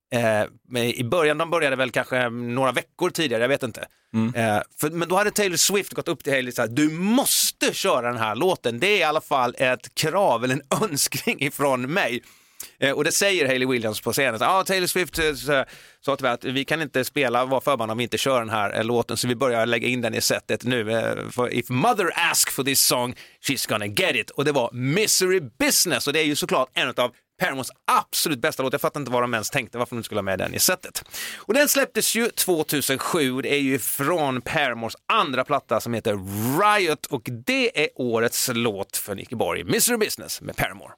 S3: Eh, i början, de började väl kanske några veckor tidigare, jag vet inte. Mm. Eh, för, men då hade Taylor Swift gått upp till Hayley och sagt, du måste köra den här låten. Det är i alla fall ett krav eller en önskning ifrån mig. Eh, och det säger Hayley Williams på scenen. Ja, ah, Taylor Swift sa så, så att vi kan inte spela vara förband om vi inte kör den här eh, låten, så vi börjar lägga in den i setet nu. Eh, för if mother ask for this song, she's gonna get it. Och det var Misery Business, och det är ju såklart en av Paramores absolut bästa låt. Jag fattar inte vad de ens tänkte varför de skulle ha med den i setet. Och den släpptes ju tvåtusendsju. Det är ju från Paramores andra platta som heter Riot, och det är årets låt för Nicky Borg, Misery Business med Paramore.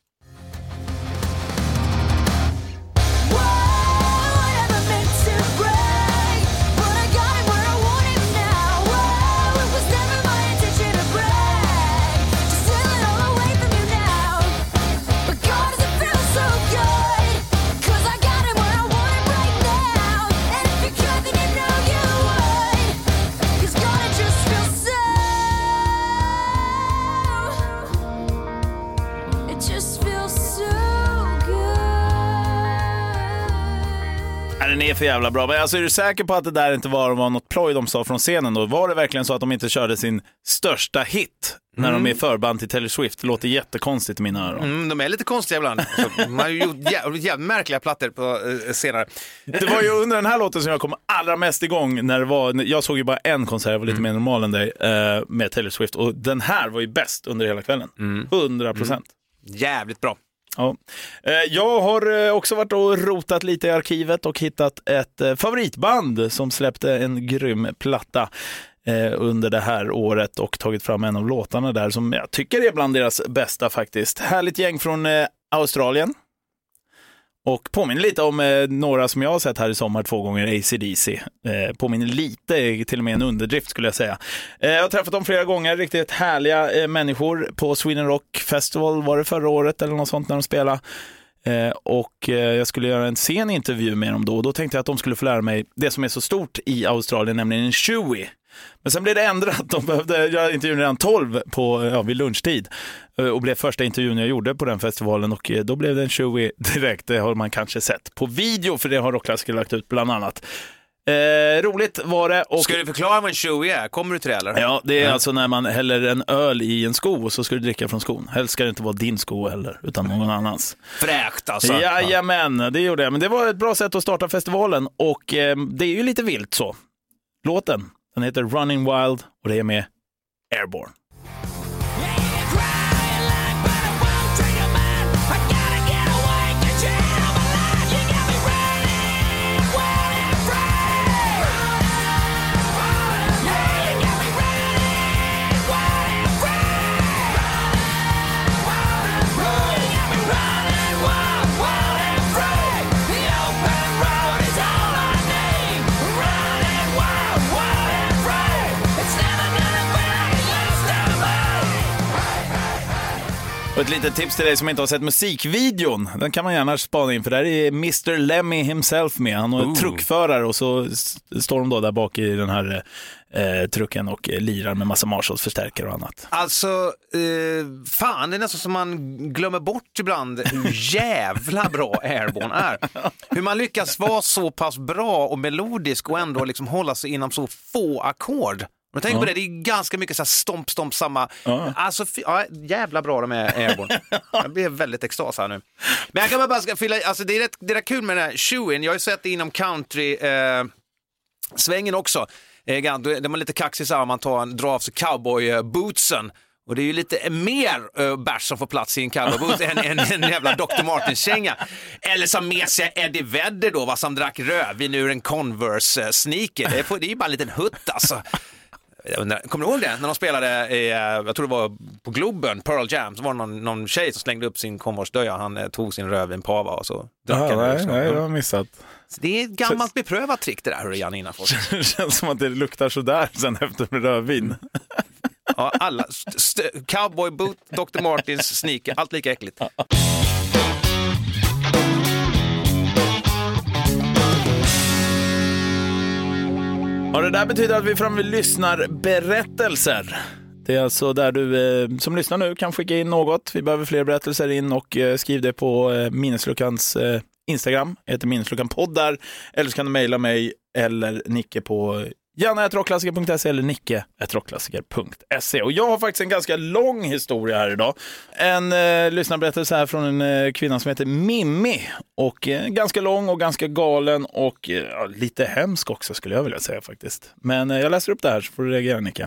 S2: Den är för jävla bra. Men alltså, är du säker på att det där inte var, var något ploj de sa från scenen då? Var det verkligen så att de inte körde sin största hit när mm. de är förband till Taylor Swift? Det låter jättekonstigt i mina öron.
S3: Mm, de är lite konstiga ibland. Alltså, man har ju gjort jävligt, jävligt märkliga plattor på eh, senare.
S2: Det var ju under den här låten som jag kom allra mest igång när det var, jag såg ju bara en konsert, jag var lite mm. mer normal än dig, eh, med Taylor Swift, och den här var ju bäst under hela kvällen. hundra procent.
S3: Mm. Jävligt bra.
S2: Ja. Jag har också varit och rotat lite i arkivet och hittat ett favoritband som släppte en grym platta under det här året och tagit fram en av låtarna där som jag tycker är bland deras bästa faktiskt. Härligt gäng från Australien. Och påminner lite om eh, några som jag har sett här i sommar två gånger, A C D C. Eh, påminner lite, till och med en underdrift skulle jag säga. Eh, jag har träffat dem flera gånger, riktigt härliga eh, människor på Sweden Rock Festival, var det förra året eller något sånt när de spelade. Eh, och eh, jag skulle göra en sen intervju med dem då, och då tänkte jag att de skulle få lära mig det som är så stort i Australien, nämligen en chewy. Men sen blev det ändrat, de behövde göra intervjun redan tolv på, ja, vid lunchtid, och blev första intervjun jag gjorde på den festivalen, och då blev det en chewy direkt. Det har man kanske sett på video, för det har Rockklassiker lagt ut bland annat. Eh, roligt var det. Och...
S3: Ska du förklara vad en chewy är? Kommer du till det eller?
S2: Ja, det är mm. alltså när man häller en öl i en sko och så ska du dricka från skon. Helst ska det inte vara din sko heller, utan någon annans.
S3: Fräkt alltså.
S2: Jajamän, det gjorde jag. Men det var ett bra sätt att starta festivalen, och eh, det är ju lite vilt så. Låten, den heter Running Wild, och det är med Airborne.
S5: It's never gonna be, you stay
S2: Och ett litet tips till dig som inte har sett musikvideon. Den kan man gärna spana in, för där är mister Lemmy himself med. Han är uh. truckförare och så står de då där bak i den här eh, trucken och eh, lirar med massa Marshalls förstärkare och annat.
S3: Alltså, eh, fan, det är nästan som man glömmer bort ibland hur jävla bra Airborne är. Hur man lyckas vara så pass bra och melodisk och ändå liksom hålla sig inom så få ackord. Men tänk ja. på det, det är ganska mycket så här stomp, stomp, samma. Ja. Alltså, ja, jävla bra de är Airborne. Jag blir väldigt extas här nu. Men jag kan bara ska fylla, alltså det är rätt, det är rätt kul med den här shoein. Jag har ju sett det inom country eh, svängen också. Eh, det var lite kaxigt så här, man tar en, drar av sig cowboy-bootsen. Och det är ju lite mer uh, bärs som får plats i en cowboyboot än en, en jävla doktor Martens-känga. Eller som med sig Eddie Vedder då, va, som drack rödvin ur en Converse-sneaker. Det är, det är ju bara en liten hutt alltså. Kommer du ihåg det? När de spelade, i, jag tror det var på Globen, Pearl Jam, så var det någon, någon tjej som slängde upp sin Converse-döja. Han eh, tog sin rödvinpava och så drack
S2: ja,
S3: han.
S2: Nej, nej, jag har missat.
S3: Så det är ett gammalt så, beprövat trick det där, hur det Jan Innafors.
S2: Det känns som att det luktar sådär sen efter med rödvin.
S3: Ja, alla. St- cowboy boot, doktor Martens sneaker, allt lika äckligt.
S2: Ja, det där betyder att vi framme lyssnar berättelser. Det är alltså där du eh, som lyssnar nu kan skicka in något. Vi behöver fler berättelser in och eh, skriv det på eh, Minnesluckans eh, Instagram. Jag heter Minnesluckan podd där. Eller så kan du mejla mig eller Nicke på janne at rockklassiker punkt se eller nicke at rockklassiker punkt se. Och jag har faktiskt en ganska lång historia här idag. En eh, lyssnarberättelse här från en eh, kvinna som heter Mimmi. Och eh, ganska lång och ganska galen och eh, lite hemsk också skulle jag vilja säga faktiskt. Men eh, jag läser upp det här så får du reagera, Nicke.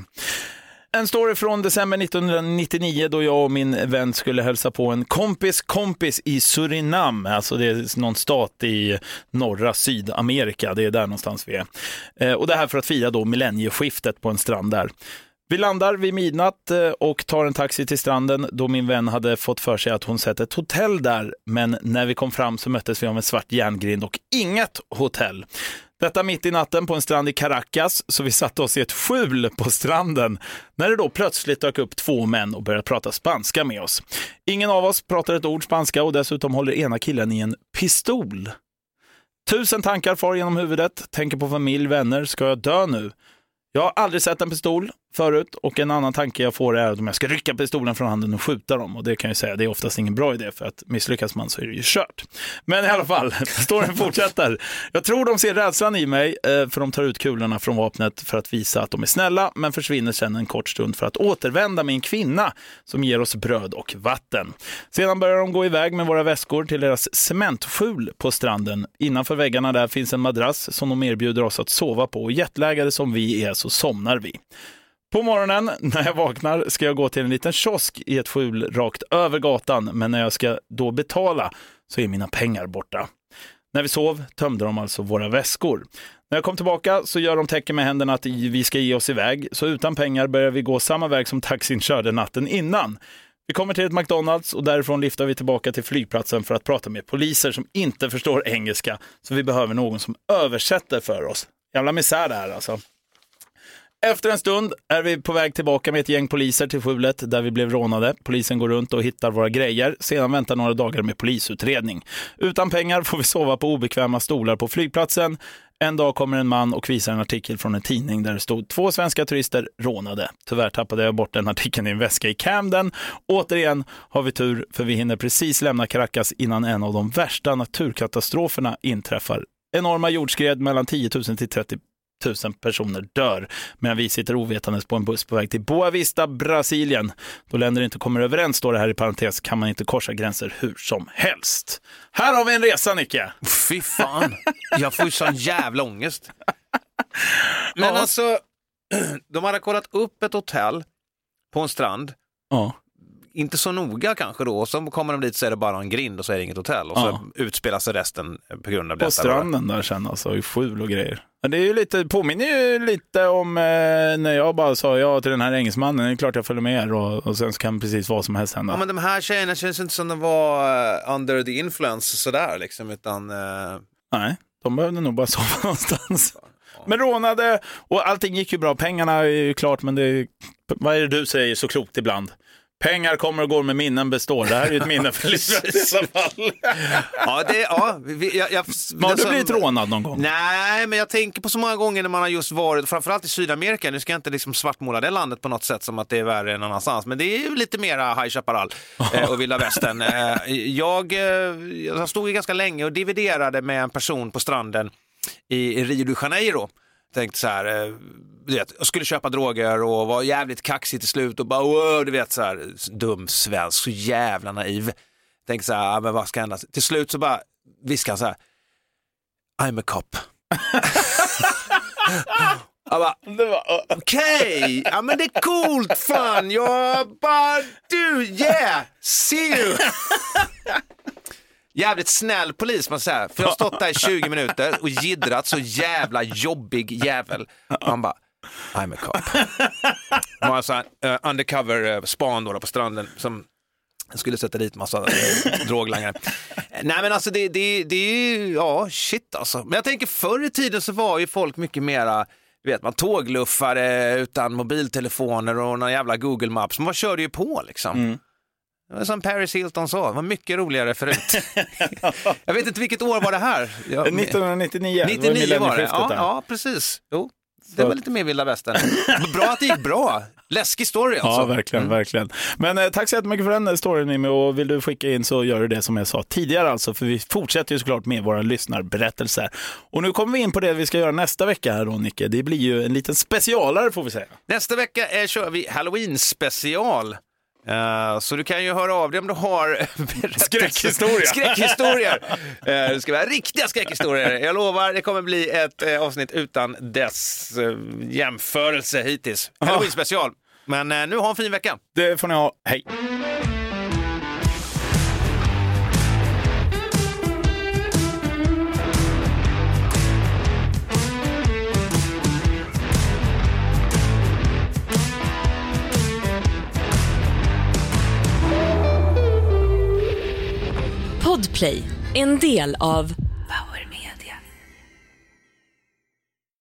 S2: En story från december nittonhundranittionio då jag och min vän skulle hälsa på en kompis kompis i Surinam. Alltså det är någon stat i norra Sydamerika. Det är där någonstans vi är. Eh, och det här för att fira då millennieskiftet på en strand där. Vi landar vid midnatt och tar en taxi till stranden då min vän hade fått för sig att hon sett ett hotell där. Men när vi kom fram så möttes vi av en svart järngrind och inget hotell. Detta mitt i natten på en strand i Caracas, så vi satte oss i ett skjul på stranden när det då plötsligt dök upp två män och började prata spanska med oss. Ingen av oss pratar ett ord spanska och dessutom håller ena killen i en pistol. Tusen tankar far genom huvudet, tänker på familj, vänner, ska jag dö nu? Jag har aldrig sett en pistol förut och en annan tanke jag får är att om jag ska rycka pistolen från handen och skjuta dem. Och det kan jag säga, det är oftast ingen bra idé för att misslyckas man så är det ju kört. Men i alla fall, storyn fortsätter. Jag tror de ser rädslan i mig för de tar ut kulorna från vapnet för att visa att de är snälla men försvinner sedan en kort stund för att återvända med en kvinna som ger oss bröd och vatten. Sedan börjar de gå iväg med våra väskor till deras cementskjul på stranden. Innanför väggarna där finns en madrass som de erbjuder oss att sova på och jetlaggade som vi är så somnar vi. På morgonen när jag vaknar ska jag gå till en liten kiosk i ett skjul rakt över gatan, men när jag ska då betala så är mina pengar borta. När vi sov tömde de alltså våra väskor. När jag kom tillbaka så gör de tecken med händerna att vi ska ge oss iväg, så utan pengar börjar vi gå samma väg som taxin körde natten innan. Vi kommer till ett McDonalds och därifrån lyfter vi tillbaka till flygplatsen för att prata med poliser som inte förstår engelska, så vi behöver någon som översätter för oss. Jävla misär det här alltså. Efter en stund är vi på väg tillbaka med ett gäng poliser till skjulet där vi blev rånade. Polisen går runt och hittar våra grejer. Sedan väntar några dagar med polisutredning. Utan pengar får vi sova på obekväma stolar på flygplatsen. En dag kommer en man och visar en artikel från en tidning där det stod två svenska turister rånade. Tyvärr tappade jag bort den artikeln i en väska i Camden. Återigen har vi tur för vi hinner precis lämna Caracas innan en av de värsta naturkatastroferna inträffar. Enorma jordskred mellan tio tusen till trettio tusen personer dör medan vi sitter ovetandes på en buss på väg till Boa Vista, Brasilien. Då länder inte kommer överens, står det här i parentes, kan man inte korsa gränser hur som helst. Här har vi en resa, Nicke.
S3: Fy fan, jag får ju sån jävla ångest. Men ja. Alltså, de hade kollat upp ett hotell på en strand.
S2: Ja.
S3: Inte så noga kanske då, och så kommer de dit så är det bara en grind och så är det inget hotell. Och så ja. utspelar sig resten på grund av
S2: på
S3: detta. På
S2: stranden där sen alltså, i skjul och grejer. Det är ju lite, påminner ju lite om eh, när jag bara sa ja till den här engelsmannen. Det är klart jag följer med er och, och sen så kan precis vad som helst hända.
S3: Ja, men de här tjejerna känns inte som de var uh, under the influence sådär liksom, utan... Uh...
S2: Nej, de behövde nog bara sova någonstans. Ja. Men rånade och allting gick ju bra. Pengarna är ju klart, men det, vad är det du säger så klokt ibland? Pengar kommer och går med minnen består. Det här är ju ett minne för livet i så fall.
S3: Ja, det, ja, vi, jag, jag,
S2: har du
S3: som,
S2: blivit rånad någon gång?
S3: Nej, men jag tänker på så många gånger när man har just varit, framförallt i Sydamerika. Nu ska jag inte liksom svartmåla det landet på något sätt som att det är värre än någon annanstans. Men det är ju lite mera High Chaparral eh, och Vilda Västern. Eh, jag, eh, jag stod ju ganska länge och dividerade med en person på stranden i, i Rio de Janeiro. Tänkte så här, eh, du vet, jag skulle köpa droger och var jävligt kaxig till slut och bara, wow, du vet så här, dum svensk, så jävla naiv. Tänkte så här, men vad ska hända? Till slut så bara viskade han så här, I'm a cop. Jag bara, okej, okay. Ja men det är coolt, fan. Jag bara, du, yeah, see you. Jävligt snäll polis, man säger. För jag har stått där i tjugo minuter och jiddrat, så jävla jobbig jävel. Och han bara, I'm a cop. Det var en sån här uh, undercover uh, span då på stranden som skulle sätta dit massa uh, droglangare. Nej men alltså det, det, det är ju, ja shit alltså. Men jag tänker förr i tiden så var ju folk mycket mera, vet man, tågluffare utan mobiltelefoner och någon jävla Google Maps. Man körde ju på liksom. Mm. Det var som Paris Hilton sa, det var mycket roligare förut. Jag vet inte vilket år var det här. Jag,
S2: nittonhundranittionio.
S3: nittionio
S2: var,
S3: var det, ja, ja precis. Jo, det var lite mer Vilda Västern. Bra att det gick bra. Läskig story alltså.
S2: Ja, verkligen, mm. verkligen. Men eh, tack så jättemycket för den storyn, Mimmi. Och vill du skicka in så gör du det som jag sa tidigare alltså. För vi fortsätter ju såklart med våra lyssnarberättelser. Och nu kommer vi in på det vi ska göra nästa vecka här då, Nicke. Det blir ju en liten specialare får vi säga.
S3: Nästa vecka är, kör vi Halloween-special. Uh, så du kan ju höra av dig om du har
S2: skräckhistorier.
S3: skräckhistorier. Uh, det ska vara riktiga skräckhistorier. Jag lovar, det kommer bli ett uh, avsnitt utan dess uh, jämförelse hittills. Halloween special. Men uh, nu har en fin vecka.
S2: Det får ni ha. Hej.
S9: Podplay, en del av